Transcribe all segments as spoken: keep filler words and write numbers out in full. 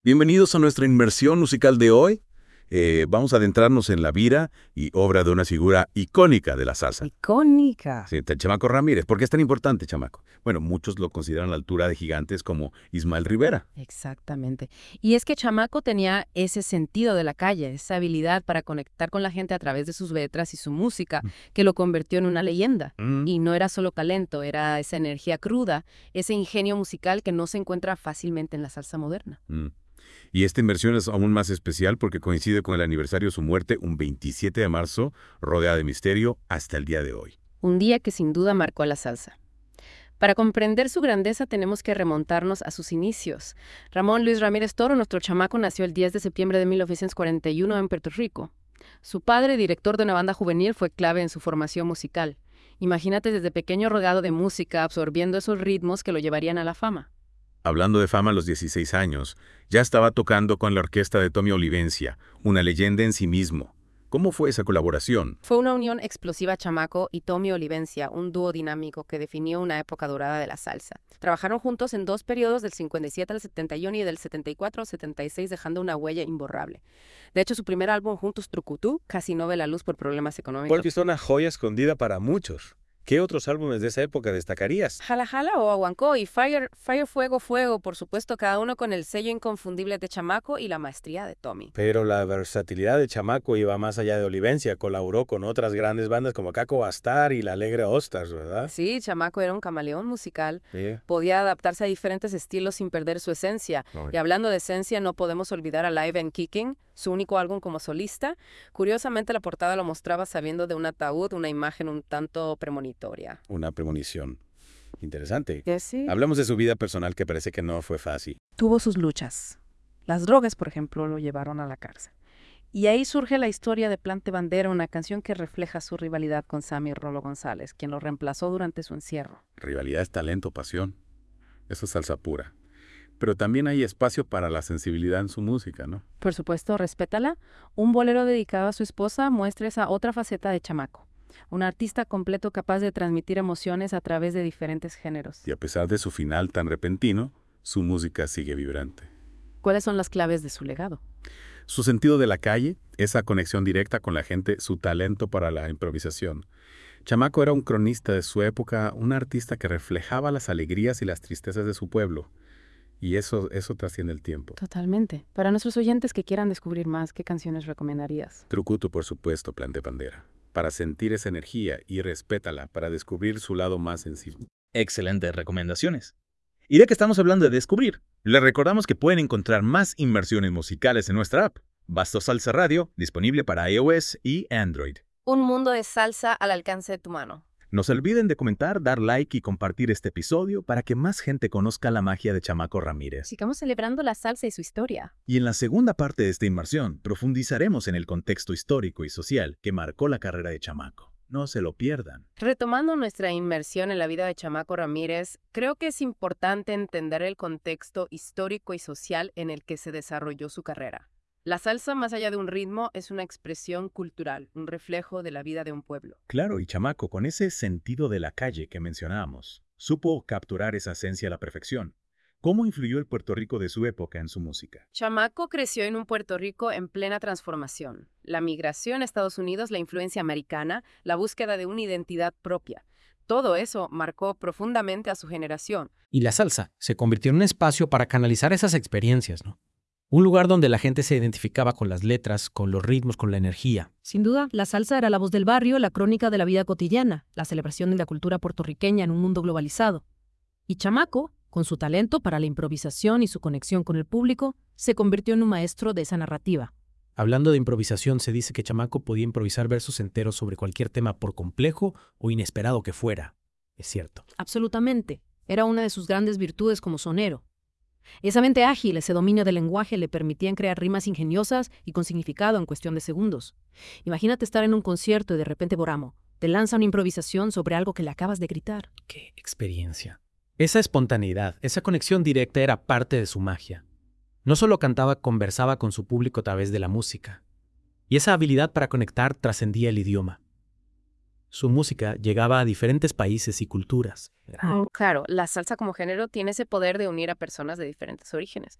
Bienvenidos a nuestra inmersión musical de hoy. Eh, vamos a adentrarnos en la vida y obra de una figura icónica de la salsa. Icónica. Sí, el Chamaco Ramírez. ¿Por qué es tan importante, Chamaco? Bueno, muchos lo consideran a la altura de gigantes como Ismael Rivera. Exactamente. Y es que Chamaco tenía ese sentido de la calle, esa habilidad para conectar con la gente a través de sus letras y su música, que lo convirtió en una leyenda. Mm, Y no era solo talento, era esa energía cruda, ese ingenio musical que no se encuentra fácilmente en la salsa moderna. mm. Y esta inmersión es aún más especial porque coincide con el aniversario de su muerte, un veintisiete de marzo, rodeada de misterio hasta el día de hoy. Un día que sin duda marcó a la salsa. Para comprender su grandeza tenemos que remontarnos a sus inicios. Ramón Luis Ramírez Toro, nuestro chamaco, nació el diez de septiembre de mil novecientos cuarenta y uno en Puerto Rico. Su padre, director de una banda juvenil, fue clave en su formación musical. Imagínate desde pequeño rodeado de música, absorbiendo esos ritmos que lo llevarían a la fama. Hablando de fama a los dieciséis años, ya estaba tocando con la orquesta de Tommy Olivencia, una leyenda en sí mismo. ¿Cómo fue esa colaboración? Fue una unión explosiva Chamaco y Tommy Olivencia, un dúo dinámico que definió una época dorada de la salsa. Trabajaron juntos en dos periodos, del cincuenta y siete al setenta y uno y del setenta y cuatro al setenta y seis, dejando una huella imborrable. De hecho, su primer álbum juntos, Trucutú, casi no ve la luz por problemas económicos. Porque es una joya escondida para muchos. ¿Qué otros álbumes de esa época destacarías? Jala Jala o Aguancó y Fire, Fire Fuego Fuego, por supuesto, cada uno con el sello inconfundible de Chamaco y la maestría de Tommy. Pero la versatilidad de Chamaco iba más allá de Olivencia. Colaboró con otras grandes bandas como Caco Bastar y La Alegre Ostars, ¿verdad? Sí, Chamaco era un camaleón musical. Sí. Podía adaptarse a diferentes estilos sin perder su esencia. Ay. Y hablando de esencia, no podemos olvidar a Live and Kicking, su único álbum como solista. Curiosamente, la portada lo mostraba sabiendo de un ataúd, una imagen un tanto premonitoria. Una premonición. Interesante. ¿Qué sí? Hablamos de su vida personal que parece que no fue fácil. Tuvo sus luchas. Las drogas, por ejemplo, lo llevaron a la cárcel. Y ahí surge la historia de Plante Bandera, una canción que refleja su rivalidad con Sammy Rolo González, quien lo reemplazó durante su encierro. Rivalidad es talento, pasión. Eso es salsa pura. Pero también hay espacio para la sensibilidad en su música, ¿no? Por supuesto, respétala. Un bolero dedicado a su esposa muestra esa otra faceta de Chamaco. Un artista completo capaz de transmitir emociones a través de diferentes géneros. Y a pesar de su final tan repentino, su música sigue vibrante. ¿Cuáles son las claves de su legado? Su sentido de la calle, esa conexión directa con la gente, su talento para la improvisación. Chamaco era un cronista de su época, un artista que reflejaba las alegrías y las tristezas de su pueblo. Y eso, eso trasciende el tiempo. Totalmente. Para nuestros oyentes que quieran descubrir más, ¿qué canciones recomendarías? Trucuto, por supuesto, Plante Bandera. Para sentir esa energía y respétala, para descubrir su lado más sensible. Excelentes recomendaciones. Y ya que estamos hablando de descubrir, les recordamos que pueden encontrar más inmersiones musicales en nuestra app, Basto Salsa Radio, disponible para iOS y Android. Un mundo de salsa al alcance de tu mano. No se olviden de comentar, dar like y compartir este episodio para que más gente conozca la magia de Chamaco Ramírez. Sigamos celebrando la salsa y su historia. Y en la segunda parte de esta inmersión, profundizaremos en el contexto histórico y social que marcó la carrera de Chamaco. No se lo pierdan. Retomando nuestra inmersión en la vida de Chamaco Ramírez, creo que es importante entender el contexto histórico y social en el que se desarrolló su carrera. La salsa, más allá de un ritmo, es una expresión cultural, un reflejo de la vida de un pueblo. Claro, y Chamaco, con ese sentido de la calle que mencionábamos, supo capturar esa esencia a la perfección. ¿Cómo influyó el Puerto Rico de su época en su música? Chamaco creció en un Puerto Rico en plena transformación. La migración a Estados Unidos, la influencia americana, la búsqueda de una identidad propia. Todo eso marcó profundamente a su generación. Y la salsa se convirtió en un espacio para canalizar esas experiencias, ¿no? Un lugar donde la gente se identificaba con las letras, con los ritmos, con la energía. Sin duda, la salsa era la voz del barrio, la crónica de la vida cotidiana, la celebración de la cultura puertorriqueña en un mundo globalizado. Y Chamaco, con su talento para la improvisación y su conexión con el público, se convirtió en un maestro de esa narrativa. Hablando de improvisación, se dice que Chamaco podía improvisar versos enteros sobre cualquier tema por complejo o inesperado que fuera. Es cierto. Absolutamente. Era una de sus grandes virtudes como sonero. Esa mente ágil, ese dominio del lenguaje le permitían crear rimas ingeniosas y con significado en cuestión de segundos. Imagínate estar en un concierto y de repente Boramo te lanza una improvisación sobre algo que le acabas de gritar. ¡Qué experiencia! Esa espontaneidad, esa conexión directa era parte de su magia. No solo cantaba, conversaba con su público a través de la música. Y esa habilidad para conectar trascendía el idioma. Su música llegaba a diferentes países y culturas. Claro, la salsa como género tiene ese poder de unir a personas de diferentes orígenes.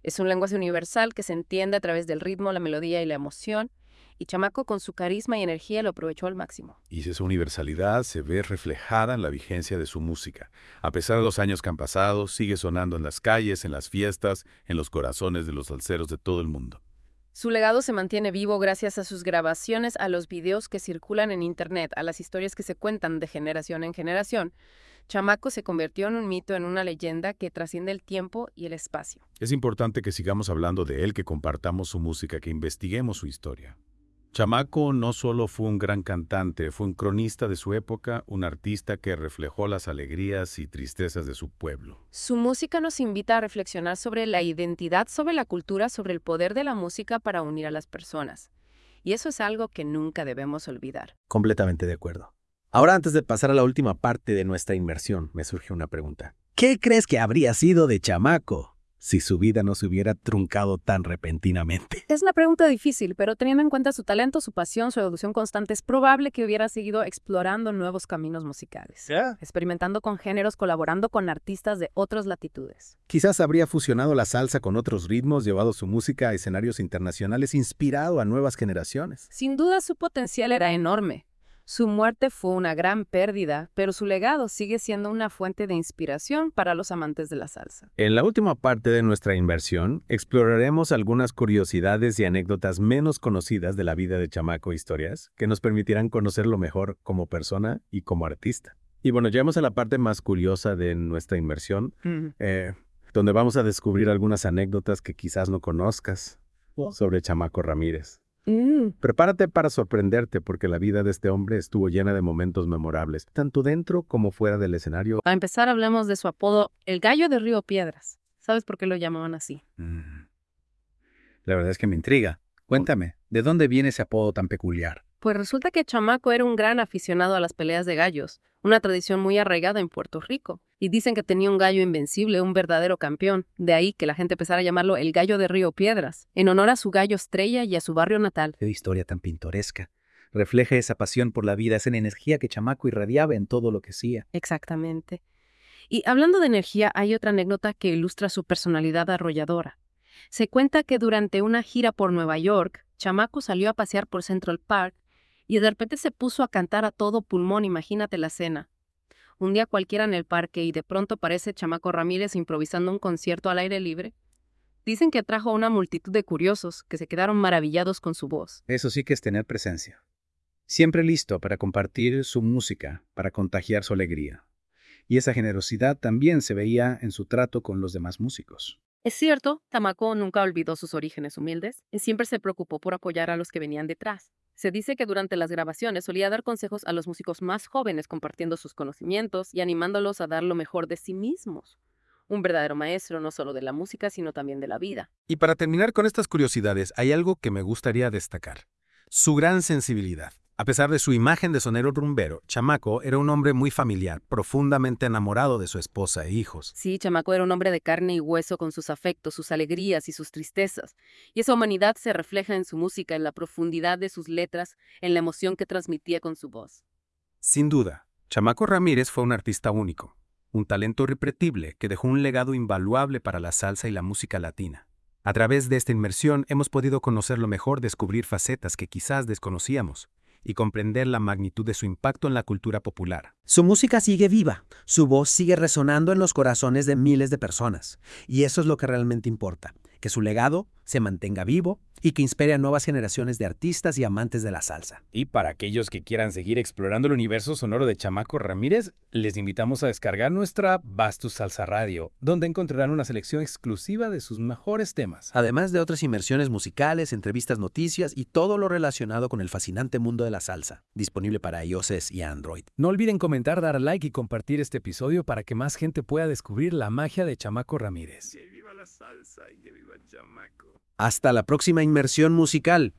Es un lenguaje universal que se entiende a través del ritmo, la melodía y la emoción, y Chamaco con su carisma y energía lo aprovechó al máximo. Y esa universalidad se ve reflejada en la vigencia de su música. A pesar de los años que han pasado, sigue sonando en las calles, en las fiestas, en los corazones de los salseros de todo el mundo. Su legado se mantiene vivo gracias a sus grabaciones, a los videos que circulan en Internet, a las historias que se cuentan de generación en generación. Chamaco se convirtió en un mito, en una leyenda que trasciende el tiempo y el espacio. Es importante que sigamos hablando de él, que compartamos su música, que investiguemos su historia. Chamaco no solo fue un gran cantante, fue un cronista de su época, un artista que reflejó las alegrías y tristezas de su pueblo. Su música nos invita a reflexionar sobre la identidad, sobre la cultura, sobre el poder de la música para unir a las personas. Y eso es algo que nunca debemos olvidar. Completamente de acuerdo. Ahora, antes de pasar a la última parte de nuestra inmersión, me surge una pregunta. ¿Qué crees que habría sido de Chamaco si su vida no se hubiera truncado tan repentinamente? Es una pregunta difícil, pero teniendo en cuenta su talento, su pasión, su evolución constante, es probable que hubiera seguido explorando nuevos caminos musicales. Yeah. Experimentando con géneros, colaborando con artistas de otras latitudes. Quizás habría fusionado la salsa con otros ritmos, llevado su música a escenarios internacionales, inspirado a nuevas generaciones. Sin duda su potencial era enorme. Su muerte fue una gran pérdida, pero su legado sigue siendo una fuente de inspiración para los amantes de la salsa. En la última parte de nuestra inversión, exploraremos algunas curiosidades y anécdotas menos conocidas de la vida de Chamaco, historias que nos permitirán conocerlo mejor como persona y como artista. Y bueno, llegamos a la parte más curiosa de nuestra inmersión, Mm. eh, donde vamos a descubrir algunas anécdotas que quizás no conozcas sobre Chamaco Ramírez. Mm. Prepárate para sorprenderte porque la vida de este hombre estuvo llena de momentos memorables, tanto dentro como fuera del escenario. Para empezar, hablemos de su apodo, el Gallo de Río Piedras. ¿Sabes por qué lo llamaban así? Mm. La verdad es que me intriga. Cuéntame, ¿de dónde viene ese apodo tan peculiar? Pues resulta que Chamaco era un gran aficionado a las peleas de gallos, una tradición muy arraigada en Puerto Rico. Y dicen que tenía un gallo invencible, un verdadero campeón. De ahí que la gente empezara a llamarlo el Gallo de Río Piedras, en honor a su gallo estrella y a su barrio natal. Qué historia tan pintoresca. Refleja esa pasión por la vida, esa energía que Chamaco irradiaba en todo lo que hacía. Exactamente. Y hablando de energía, hay otra anécdota que ilustra su personalidad arrolladora. Se cuenta que durante una gira por Nueva York, Chamaco salió a pasear por Central Park y de repente se puso a cantar a todo pulmón, imagínate la escena. Un día cualquiera en el parque y de pronto aparece Chamaco Ramírez improvisando un concierto al aire libre. Dicen que atrajo a una multitud de curiosos que se quedaron maravillados con su voz. Eso sí que es tener presencia. Siempre listo para compartir su música, para contagiar su alegría. Y esa generosidad también se veía en su trato con los demás músicos. Es cierto, Chamaco nunca olvidó sus orígenes humildes y siempre se preocupó por apoyar a los que venían detrás. Se dice que durante las grabaciones solía dar consejos a los músicos más jóvenes compartiendo sus conocimientos y animándolos a dar lo mejor de sí mismos. Un verdadero maestro no solo de la música, sino también de la vida. Y para terminar con estas curiosidades, hay algo que me gustaría destacar. Su gran sensibilidad. A pesar de su imagen de sonero rumbero, Chamaco era un hombre muy familiar, profundamente enamorado de su esposa e hijos. Sí, Chamaco era un hombre de carne y hueso con sus afectos, sus alegrías y sus tristezas. Y esa humanidad se refleja en su música, en la profundidad de sus letras, en la emoción que transmitía con su voz. Sin duda, Chamaco Ramírez fue un artista único, un talento irrepetible que dejó un legado invaluable para la salsa y la música latina. A través de esta inmersión hemos podido conocerlo mejor, descubrir facetas que quizás desconocíamos y comprender la magnitud de su impacto en la cultura popular. Su música sigue viva, su voz sigue resonando en los corazones de miles de personas. Y eso es lo que realmente importa, que su legado se mantenga vivo y que inspire a nuevas generaciones de artistas y amantes de la salsa. Y para aquellos que quieran seguir explorando el universo sonoro de Chamaco Ramírez, les invitamos a descargar nuestra app Bastus Salsa Radio, donde encontrarán una selección exclusiva de sus mejores temas. Además de otras inmersiones musicales, entrevistas, noticias y todo lo relacionado con el fascinante mundo de la salsa, disponible para iOS y Android. No olviden comentar, dar like y compartir este episodio para que más gente pueda descubrir la magia de Chamaco Ramírez. ¡Que viva la salsa y que viva Chamaco! Hasta la próxima inmersión musical.